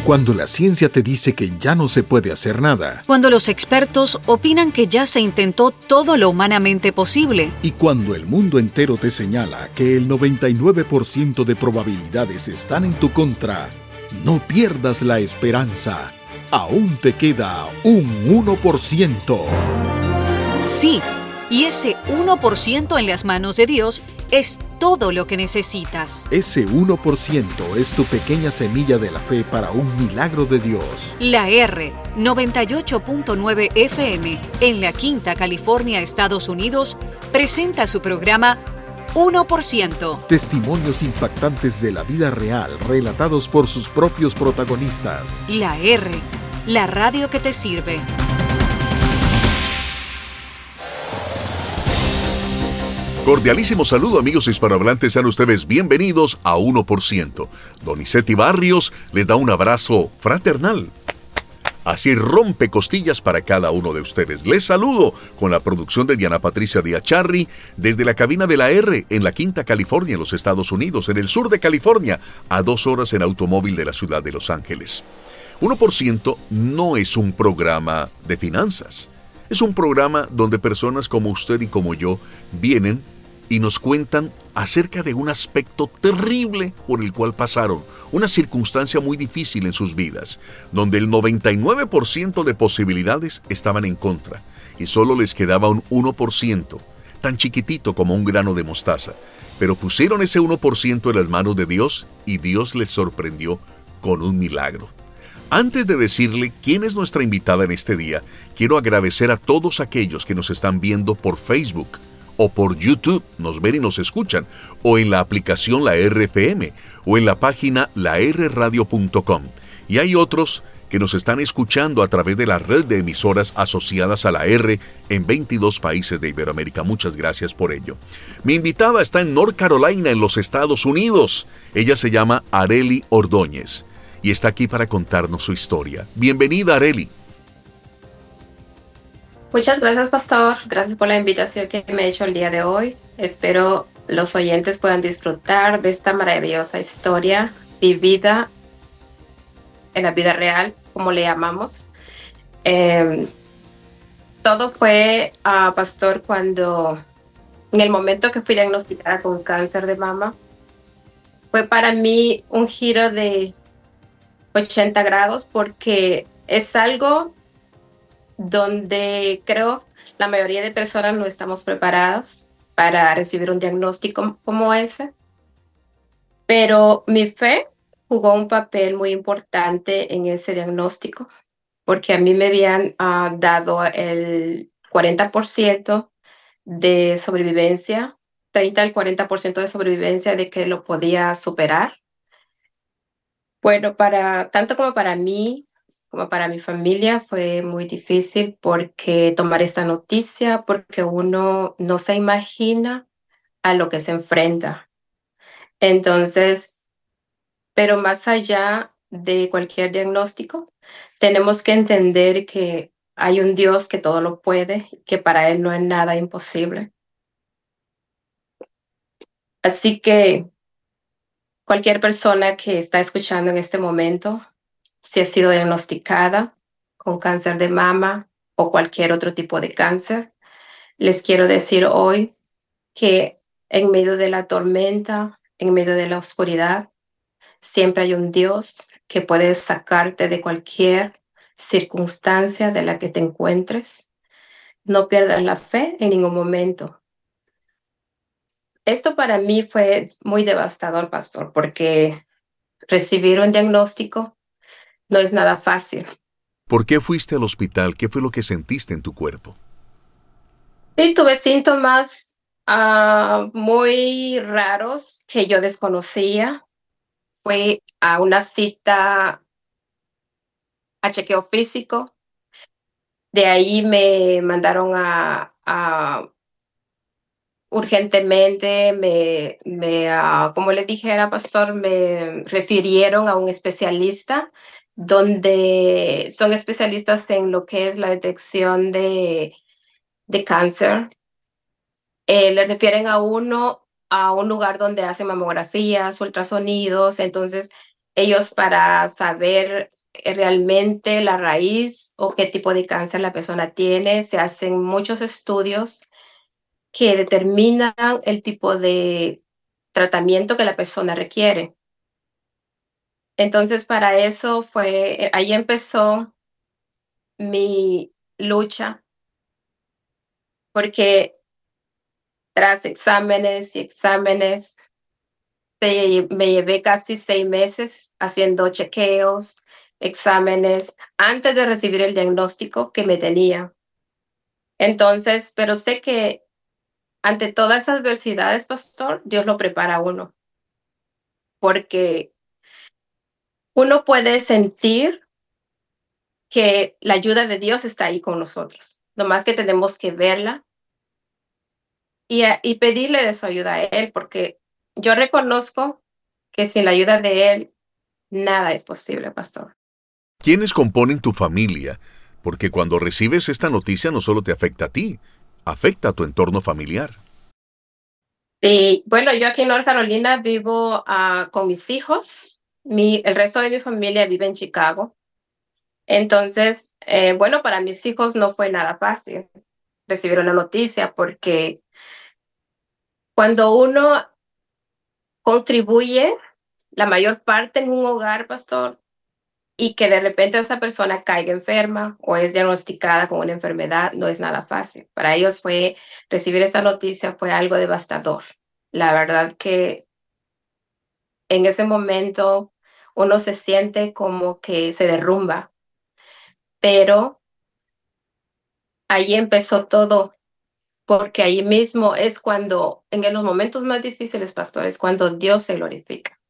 Cuando la ciencia te dice que ya no se puede hacer nada. Cuando los expertos opinan que ya se intentó todo lo humanamente posible. Y cuando el mundo entero te señala que el 99% de probabilidades están en tu contra, no pierdas la esperanza. Aún te queda un 1%. Sí, y ese 1% en las manos de Dios es todo lo que necesitas. Ese 1% es tu pequeña semilla de la fe para un milagro de Dios. La R 98.9 FM en la Quinta California, Estados Unidos, presenta su programa 1%. Testimonios impactantes de la vida real relatados por sus propios protagonistas. La R, la radio que te sirve. Cordialísimo saludo, amigos hispanohablantes, sean ustedes bienvenidos a 1%. Donizetti Barrios les da un abrazo fraternal. Así rompe costillas para cada uno de ustedes. Les saludo con la producción de Diana Patricia Diacharri desde la cabina de la R en la Quinta California, en los Estados Unidos, en el sur de California, a 2 horas en automóvil de la ciudad de Los Ángeles. 1% no es un programa de finanzas. Es un programa donde personas como usted y como yo vienen y nos cuentan acerca de un aspecto terrible por el cual pasaron, una circunstancia muy difícil en sus vidas, donde el 99% de posibilidades estaban en contra y solo les quedaba un 1%, tan chiquitito como un grano de mostaza. Pero pusieron ese 1% en las manos de Dios y Dios les sorprendió con un milagro. Antes de decirle quién es nuestra invitada en este día, quiero agradecer a todos aquellos que nos están viendo por Facebook o por YouTube, nos ven y nos escuchan, o en la aplicación La RFM, o en la página larradio.com. Y hay otros que nos están escuchando a través de la red de emisoras asociadas a la R en 22 países de Iberoamérica. Muchas gracias por ello. Mi invitada está en North Carolina, en los Estados Unidos. Ella se llama Arely Ordóñez y está aquí para contarnos su historia. Bienvenida, Arely. Muchas gracias, pastor. Gracias por la invitación que me ha hecho el día de hoy. Espero los oyentes puedan disfrutar de esta maravillosa historia vivida en la vida real, como le llamamos. Todo fue, pastor, cuando en el momento que fui diagnosticada con cáncer de mama, fue para mí un giro de 80 grados porque es algo donde creo la mayoría de personas no estamos preparadas para recibir un diagnóstico como ese. Pero mi fe jugó un papel muy importante en ese diagnóstico, porque a mí me habían dado el 40% de sobrevivencia, 30 al 40% de sobrevivencia de que lo podía superar. Bueno, tanto como para mí, como para mi familia, fue muy difícil porque tomar esta noticia, porque uno no se imagina a lo que se enfrenta. Entonces, pero más allá de cualquier diagnóstico, tenemos que entender que hay un Dios que todo lo puede, que para Él no es nada imposible. Así que cualquier persona que está escuchando en este momento, si ha sido diagnosticada con cáncer de mama o cualquier otro tipo de cáncer, les quiero decir hoy que en medio de la tormenta, en medio de la oscuridad, siempre hay un Dios que puede sacarte de cualquier circunstancia de la que te encuentres. No pierdas la fe en ningún momento. Esto para mí fue muy devastador, pastor, porque recibir un diagnóstico no es nada fácil. ¿Por qué fuiste al hospital? ¿Qué fue lo que sentiste en tu cuerpo? Sí, tuve síntomas muy raros que yo desconocía. Fui a una cita a chequeo físico. De ahí me mandaron urgentemente, como le dijera, pastor, me refirieron a un especialista donde son especialistas en lo que es la detección de cáncer. Le refieren a uno a un lugar donde hacen mamografías, ultrasonidos. Entonces, ellos para saber realmente la raíz o qué tipo de cáncer la persona tiene. Se hacen muchos estudios que determinan el tipo de tratamiento que la persona requiere. Entonces, para eso ahí empezó mi lucha, porque tras exámenes y exámenes, me llevé casi 6 meses haciendo chequeos, exámenes, antes de recibir el diagnóstico que me tenía. Entonces, pero sé que ante todas esas adversidades, pastor, Dios lo prepara a uno, porque uno puede sentir que la ayuda de Dios está ahí con nosotros. Nomás que tenemos que verla y pedirle de su ayuda a Él, porque yo reconozco que sin la ayuda de Él, nada es posible, pastor. ¿Quiénes componen tu familia? Porque cuando recibes esta noticia no solo te afecta a ti, afecta a tu entorno familiar. Sí, bueno, yo aquí en North Carolina vivo con mis hijos. El resto de mi familia vive en Chicago. Entonces, bueno, para mis hijos no fue nada fácil recibir una noticia porque cuando uno contribuye la mayor parte en un hogar, pastor, y que de repente esa persona caiga enferma o es diagnosticada con una enfermedad, no es nada fácil. Para ellos recibir esa noticia fue algo devastador. La verdad que en ese momento uno se siente como que se derrumba, pero ahí empezó todo, porque ahí mismo es cuando, en los momentos más difíciles, pastores, cuando Dios se glorifica.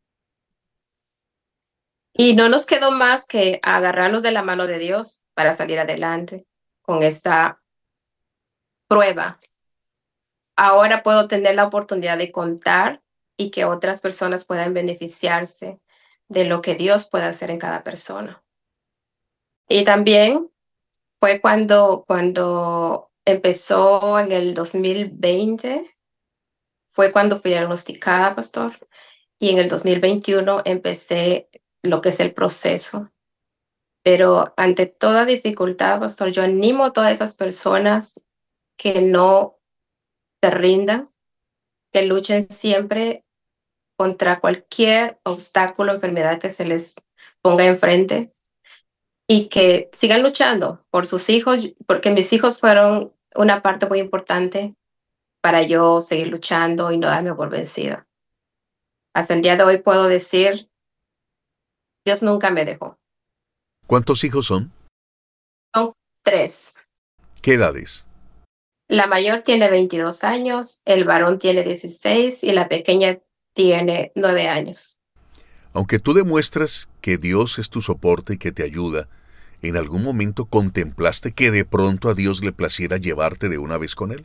Y no nos quedó más que agarrarnos de la mano de Dios para salir adelante con esta prueba. Ahora puedo tener la oportunidad de contar y que otras personas puedan beneficiarse de lo que Dios puede hacer en cada persona. Y también fue cuando empezó en el 2020, fue cuando fui diagnosticada, pastor, y en el 2021 empecé lo que es el proceso. Pero ante toda dificultad, pastor, yo animo a todas esas personas que no se rindan, que luchen siempre contra cualquier obstáculo o enfermedad que se les ponga enfrente y que sigan luchando por sus hijos, porque mis hijos fueron una parte muy importante para yo seguir luchando y no darme por vencida. Hasta el día de hoy puedo decir, Dios nunca me dejó. ¿Cuántos hijos son? Son 3. ¿Qué edades? La mayor tiene 22 años, el varón tiene 16 y la pequeña tiene 9 años. Aunque tú demuestras que Dios es tu soporte y que te ayuda, ¿en algún momento contemplaste que de pronto a Dios le placiera llevarte de una vez con Él?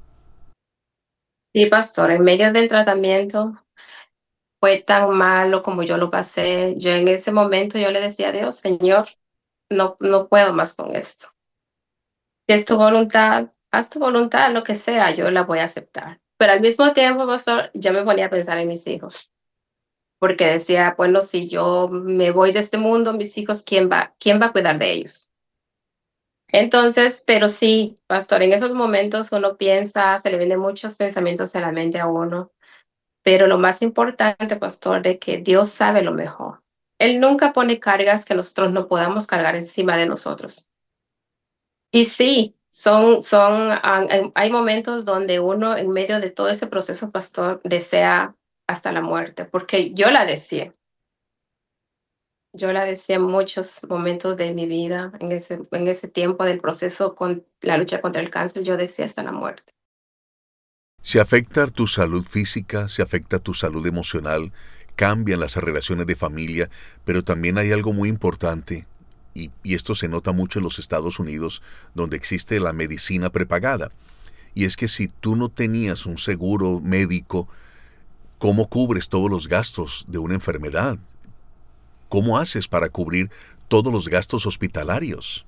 Sí, pastor, en medio del tratamiento fue tan malo como yo lo pasé. Yo en ese momento yo le decía a Dios, Señor, no puedo más con esto. Si es tu voluntad, haz tu voluntad, lo que sea, yo la voy a aceptar. Pero al mismo tiempo, pastor, yo me ponía a pensar en mis hijos, porque decía, bueno, si yo me voy de este mundo, mis hijos, ¿quién va a cuidar de ellos? Entonces, pero sí, pastor, en esos momentos uno piensa, se le vienen muchos pensamientos a la mente a uno, pero lo más importante, pastor, de que Dios sabe lo mejor. Él nunca pone cargas que nosotros no podamos cargar encima de nosotros. Y sí, hay momentos donde uno en medio de todo ese proceso, pastor, desea hasta la muerte, porque yo la deseé. Yo la deseé en muchos momentos de mi vida, en ese tiempo del proceso con la lucha contra el cáncer, yo deseé hasta la muerte. Se afecta tu salud física, se afecta tu salud emocional, cambian las relaciones de familia, pero también hay algo muy importante, y esto se nota mucho en los Estados Unidos, donde existe la medicina prepagada. Y es que si tú no tenías un seguro médico, ¿cómo cubres todos los gastos de una enfermedad? ¿Cómo haces para cubrir todos los gastos hospitalarios?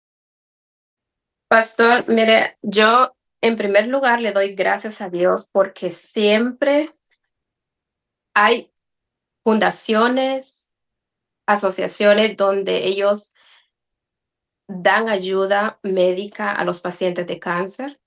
Pastor, mire, yo en primer lugar le doy gracias a Dios porque siempre hay fundaciones, asociaciones donde ellos dan ayuda médica a los pacientes de cáncer.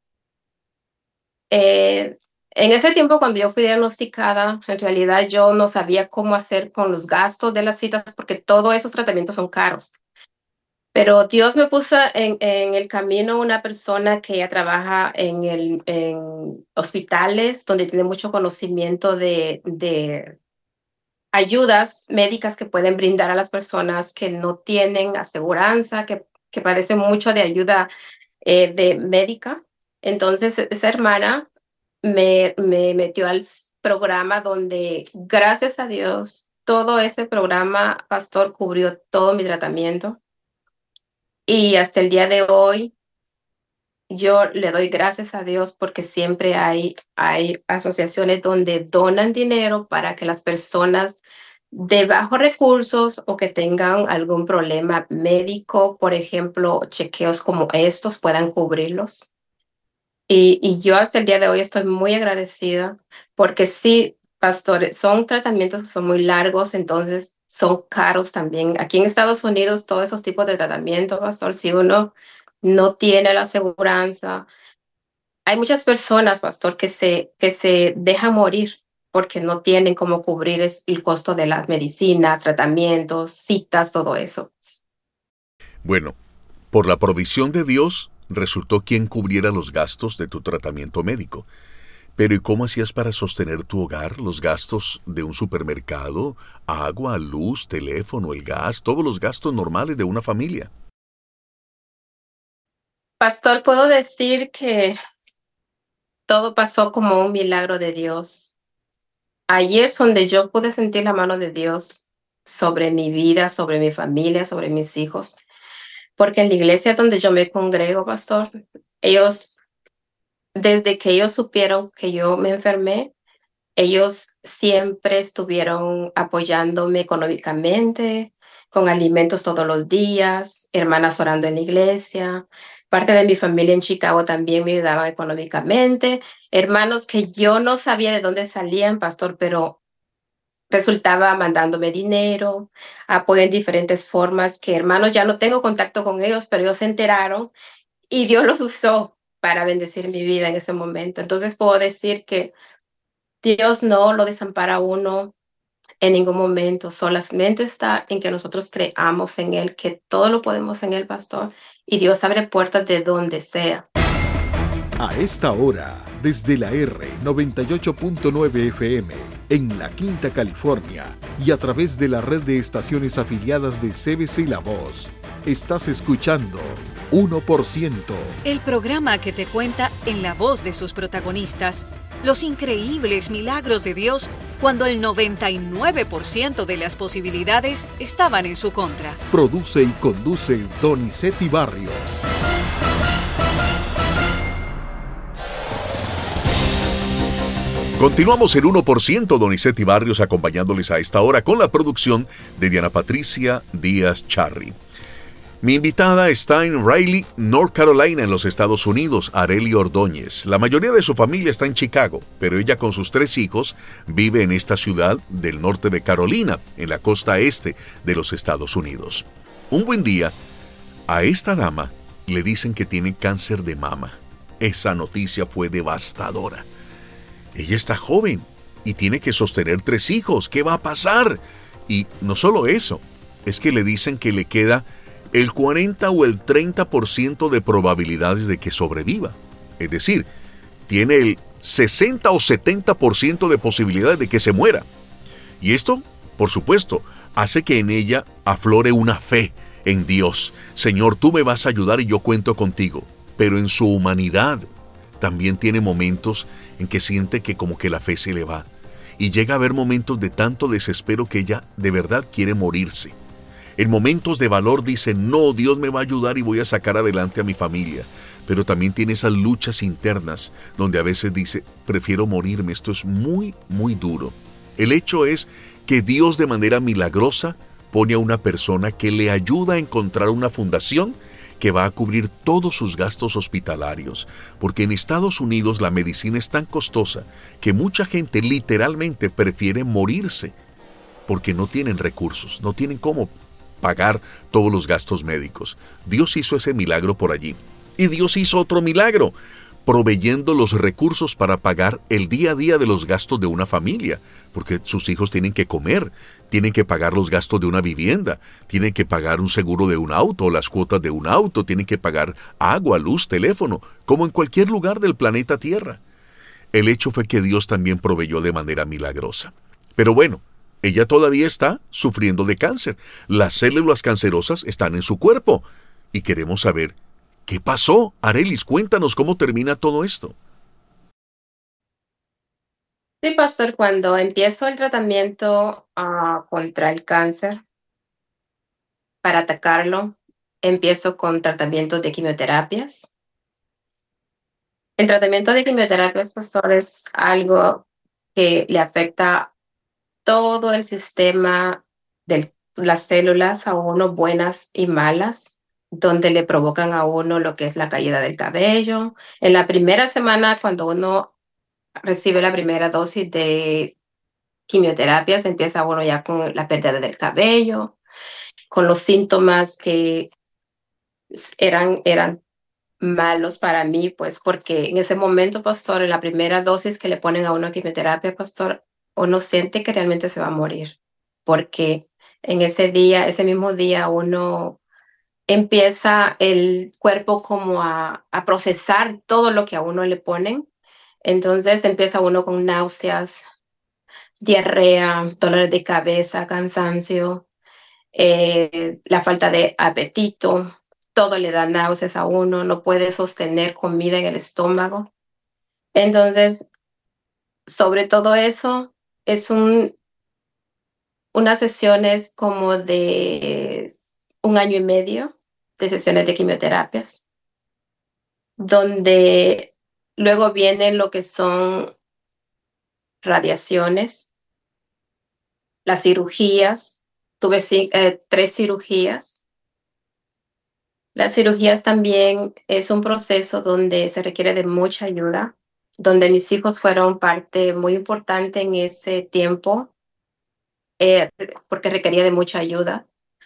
En ese tiempo, cuando yo fui diagnosticada, en realidad yo no sabía cómo hacer con los gastos de las citas porque todos esos tratamientos son caros. Pero Dios me puso en el camino una persona que ya trabaja en hospitales donde tiene mucho conocimiento de ayudas médicas que pueden brindar a las personas que no tienen aseguranza, que padecen mucho de ayuda de médica. Entonces, esa hermana me metió al programa donde, gracias a Dios, todo ese programa, pastor, cubrió todo mi tratamiento. Y hasta el día de hoy, yo le doy gracias a Dios porque siempre hay asociaciones donde donan dinero para que las personas de bajos recursos o que tengan algún problema médico, por ejemplo, chequeos como estos, puedan cubrirlos. Y yo hasta el día de hoy estoy muy agradecida porque sí, pastores, son tratamientos que son muy largos, entonces son caros también. Aquí en Estados Unidos, todos esos tipos de tratamientos, pastor, si uno no tiene la aseguranza, hay muchas personas, pastor, que se dejan morir porque no tienen cómo cubrir el costo de las medicinas, tratamientos, citas, todo eso. Bueno, por la provisión de Dios, resultó quien cubriera los gastos de tu tratamiento médico. Pero ¿y cómo hacías para sostener tu hogar, los gastos de un supermercado, agua, luz, teléfono, el gas, todos los gastos normales de una familia? Pastor, puedo decir que todo pasó como un milagro de Dios. Allí es donde yo pude sentir la mano de Dios sobre mi vida, sobre mi familia, sobre mis hijos. Porque en la iglesia donde yo me congrego, pastor, ellos, desde que ellos supieron que yo me enfermé, ellos siempre estuvieron apoyándome económicamente, con alimentos todos los días, hermanas orando en la iglesia. Parte de mi familia en Chicago también me ayudaban económicamente. Hermanos que yo no sabía de dónde salían, pastor, pero resultaba mandándome dinero, apoyo en diferentes formas, que hermanos ya no tengo contacto con ellos, pero ellos se enteraron y Dios los usó para bendecir mi vida en ese momento. Entonces puedo decir que Dios no lo desampara a uno en ningún momento, solamente está en que nosotros creamos en Él, que todo lo podemos en Él, pastor, y Dios abre puertas de donde sea. A esta hora, desde la R98.9 FM, en La Quinta, California, y a través de la red de estaciones afiliadas de CBC La Voz, estás escuchando 1%. El programa que te cuenta en la voz de sus protagonistas los increíbles milagros de Dios cuando el 99% de las posibilidades estaban en su contra. Produce y conduce Donizetti Barrios. Continuamos en 1%, Donizetti Barrios acompañándoles a esta hora con la producción de Diana Patricia Díaz Charri. Mi invitada está en Raleigh, North Carolina, en los Estados Unidos, Arely Ordóñez. La mayoría de su familia está en Chicago, pero ella con sus 3 hijos vive en esta ciudad del norte de Carolina, en la costa este de los Estados Unidos. Un buen día, a esta dama le dicen que tiene cáncer de mama. Esa noticia fue devastadora. Ella está joven y tiene que sostener 3 hijos. ¿Qué va a pasar? Y no solo eso, es que le dicen que le queda el 40 o el 30% de probabilidades de que sobreviva. Es decir, tiene el 60 o 70% de posibilidades de que se muera. Y esto, por supuesto, hace que en ella aflore una fe en Dios. Señor, tú me vas a ayudar y yo cuento contigo. Pero en su humanidad también tiene momentos en que siente que como que la fe se le va. Y llega a haber momentos de tanto desespero que ella de verdad quiere morirse. En momentos de valor dice, no, Dios me va a ayudar y voy a sacar adelante a mi familia. Pero también tiene esas luchas internas donde a veces dice, prefiero morirme, esto es muy, muy duro. El hecho es que Dios de manera milagrosa pone a una persona que le ayuda a encontrar una fundación que va a cubrir todos sus gastos hospitalarios, porque en Estados Unidos la medicina es tan costosa que mucha gente literalmente prefiere morirse porque no tienen recursos, no tienen cómo pagar todos los gastos médicos. Dios hizo ese milagro por allí. Y Dios hizo otro milagro, proveyendo los recursos para pagar el día a día de los gastos de una familia, porque sus hijos tienen que comer, tienen que pagar los gastos de una vivienda, tienen que pagar un seguro de un auto, las cuotas de un auto, tienen que pagar agua, luz, teléfono, como en cualquier lugar del planeta Tierra. El hecho fue que Dios también proveyó de manera milagrosa. Pero bueno, ella todavía está sufriendo de cáncer. Las células cancerosas están en su cuerpo. Y queremos saber, ¿qué pasó? Arelis, cuéntanos cómo termina todo esto. Sí, pastor, cuando empiezo el tratamiento contra el cáncer, para atacarlo, empiezo con tratamientos de quimioterapias. El tratamiento de quimioterapias, pastor, es algo que le afecta todo el sistema de las células a uno, buenas y malas, donde le provocan a uno lo que es la caída del cabello. En la primera semana, cuando uno recibe la primera dosis de quimioterapias, empieza uno ya con la pérdida del cabello, con los síntomas que eran malos para mí, pues porque en ese momento, pastor, en la primera dosis que le ponen a uno quimioterapia, pastor, uno siente que realmente se va a morir, porque en ese día, ese mismo día, uno empieza el cuerpo como a procesar todo lo que a uno le ponen. Entonces empieza uno con náuseas, diarrea, dolores de cabeza, cansancio, la falta de apetito, todo le da náuseas a uno, no puede sostener comida en el estómago. Entonces, sobre todo eso, es unas sesiones como de 1 año y medio de sesiones de quimioterapias, donde luego vienen lo que son radiaciones, las cirugías. Tuve 3 cirugías. Las cirugías también es un proceso donde se requiere de mucha ayuda, donde mis hijos fueron parte muy importante en ese tiempo, eh, porque requería de mucha ayuda.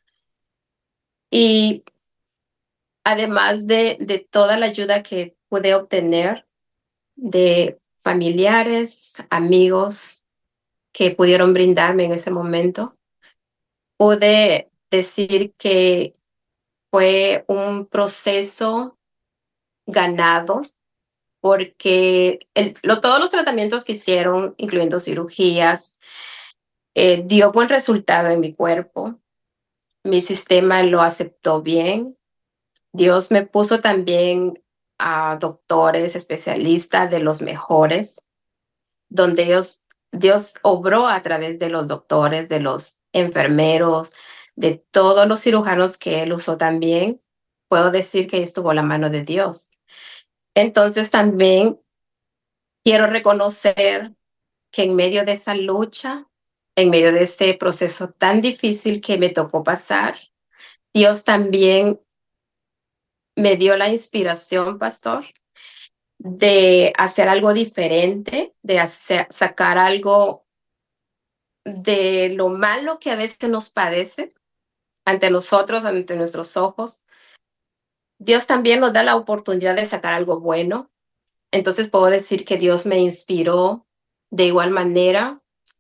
Y además de toda la ayuda que pude obtener de familiares, amigos que pudieron brindarme en ese momento, pude decir que fue un proceso ganado porque todos los tratamientos que hicieron, incluyendo cirugías, dio buen resultado en mi cuerpo. Mi sistema lo aceptó bien. Dios me puso también a doctores, especialistas de los mejores, donde Dios obró a través de los doctores, de los enfermeros, de todos los cirujanos que Él usó también. Puedo decir que estuvo la mano de Dios. Entonces también quiero reconocer que en medio de esa lucha, en medio de ese proceso tan difícil que me tocó pasar, Dios también me dio la inspiración, pastor, de hacer algo diferente, de sacar algo de lo malo que a veces nos padece ante nosotros, ante nuestros ojos. Dios también nos da la oportunidad de sacar algo bueno. Entonces puedo decir que Dios me inspiró de igual manera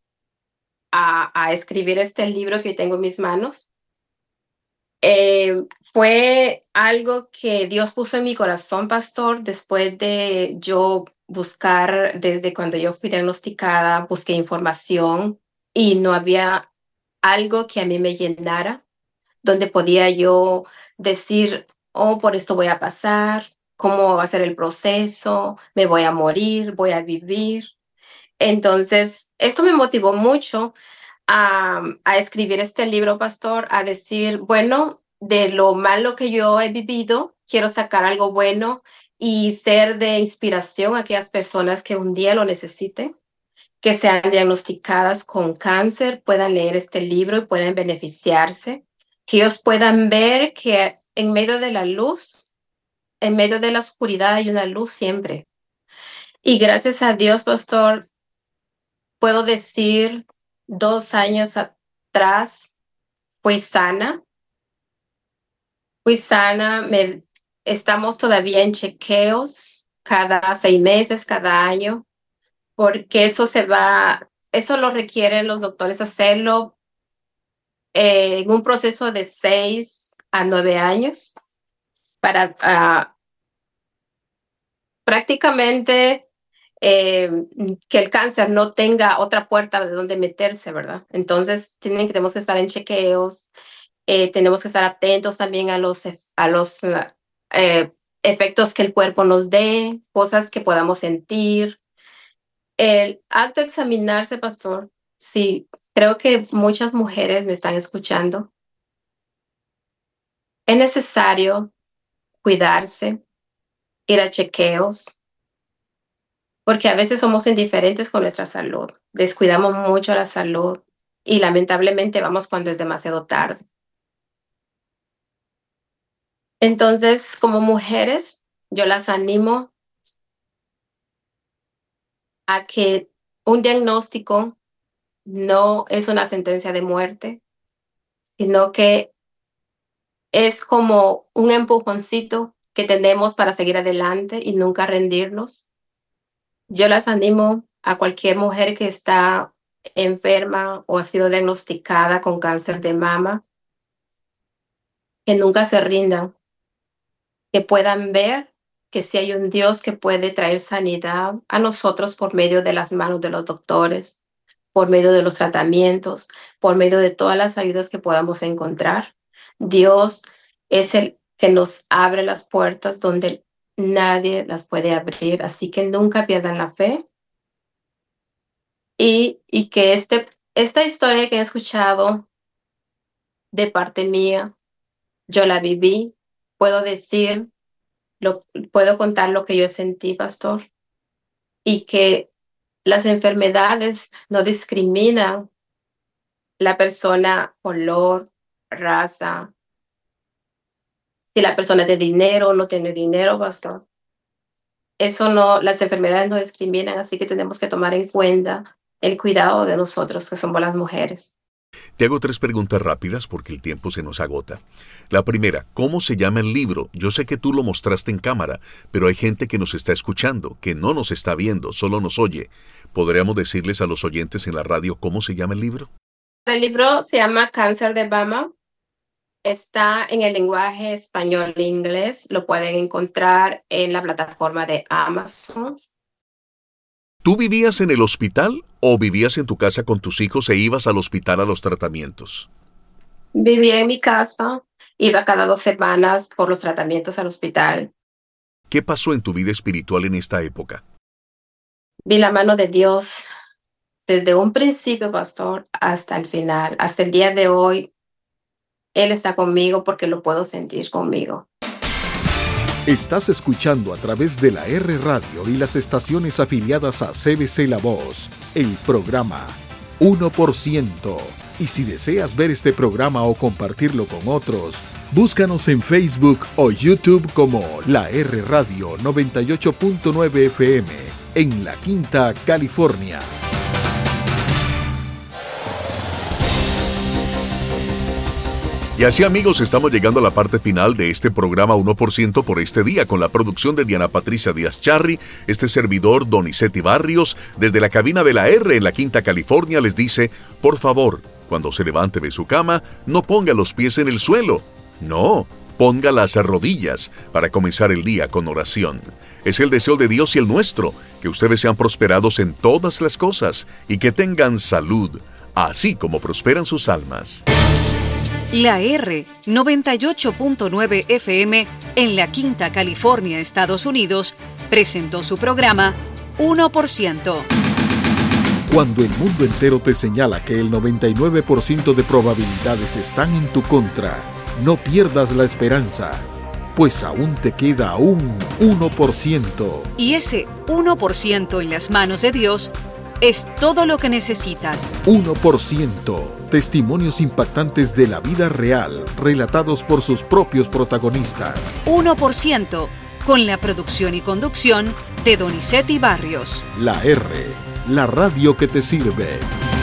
a escribir este libro que hoy tengo en mis manos. Fue algo que Dios puso en mi corazón, pastor, después de yo buscar, desde cuando yo fui diagnosticada, busqué información y no había algo que a mí me llenara, donde podía yo decir, oh, por esto voy a pasar, cómo va a ser el proceso, me voy a morir, voy a vivir. Entonces, esto me motivó mucho a escribir este libro, pastor, a decir, bueno, de lo malo que yo he vivido, quiero sacar algo bueno y ser de inspiración a aquellas personas que un día lo necesiten, que sean diagnosticadas con cáncer, puedan leer este libro y puedan beneficiarse, que ellos puedan ver que en medio de la luz, en medio de la oscuridad hay una luz siempre. Y gracias a Dios, pastor, puedo decir 2 años atrás fui sana. Estamos todavía en chequeos cada 6 meses, cada año, porque eso lo requieren los doctores hacerlo en un proceso de 6 a 9 años para prácticamente que el cáncer no tenga otra puerta de donde meterse, ¿verdad? Entonces tenemos que estar en chequeos. Tenemos que estar atentos también a los efectos que el cuerpo nos dé, cosas que podamos sentir. El acto de examinarse, pastor, sí, creo que muchas mujeres me están escuchando. Es necesario cuidarse, ir a chequeos, porque a veces somos indiferentes con nuestra salud. Descuidamos mucho la salud y lamentablemente vamos cuando es demasiado tarde. Entonces, como mujeres, yo las animo a que un diagnóstico no es una sentencia de muerte, sino que es como un empujoncito que tenemos para seguir adelante y nunca rendirnos. Yo las animo a cualquier mujer que está enferma o ha sido diagnosticada con cáncer de mama, que nunca se rindan, que puedan ver que sí hay un Dios que puede traer sanidad a nosotros por medio de las manos de los doctores, por medio de los tratamientos, por medio de todas las ayudas que podamos encontrar. Dios es el que nos abre las puertas donde nadie las puede abrir, así que nunca pierdan la fe. Y que esta historia que he escuchado de parte mía, yo la viví. Puedo contar lo que yo sentí, pastor, y que las enfermedades no discriminan la persona, color, raza, si la persona es de dinero o no tiene dinero, pastor. Las enfermedades no discriminan, así que tenemos que tomar en cuenta el cuidado de nosotros, que somos las mujeres. Te hago 3 preguntas rápidas porque el tiempo se nos agota. La primera, ¿cómo se llama el libro? Yo sé que tú lo mostraste en cámara, pero hay gente que nos está escuchando, que no nos está viendo, solo nos oye. ¿Podríamos decirles a los oyentes en la radio cómo se llama el libro? El libro se llama Cáncer de Mama. Está en el lenguaje español e inglés. Lo pueden encontrar en la plataforma de Amazon. ¿Tú vivías en el hospital o vivías en tu casa con tus hijos e ibas al hospital a los tratamientos? Vivía en mi casa, iba cada 2 semanas por los tratamientos al hospital. ¿Qué pasó en tu vida espiritual en esta época? Vi la mano de Dios desde un principio, pastor, hasta el final. Hasta el día de hoy, Él está conmigo porque lo puedo sentir conmigo. Estás escuchando a través de la R Radio y las estaciones afiliadas a CBC La Voz, el programa 1%. Y si deseas ver este programa o compartirlo con otros, búscanos en Facebook o YouTube como la R Radio 98.9 FM en La Quinta, California. Y así, amigos, estamos llegando a la parte final de este programa 1% por este día, con la producción de Diana Patricia Díaz Charri, este servidor Donizetti Barrios, desde la cabina de la R en la Quinta, California, les dice, por favor, cuando se levante de su cama, no ponga los pies en el suelo. No, ponga las rodillas para comenzar el día con oración. Es el deseo de Dios y el nuestro, que ustedes sean prosperados en todas las cosas y que tengan salud, así como prosperan sus almas. La R 98.9 FM en la Quinta, California, Estados Unidos, presentó su programa 1%. Cuando el mundo entero te señala que el 99% de probabilidades están en tu contra, no pierdas la esperanza, pues aún te queda un 1%. Y ese 1% en las manos de Dios es todo lo que necesitas. 1%. Testimonios impactantes de la vida real, relatados por sus propios protagonistas. 1%, con la producción y conducción de Donizetti Barrios. La R, la radio que te sirve.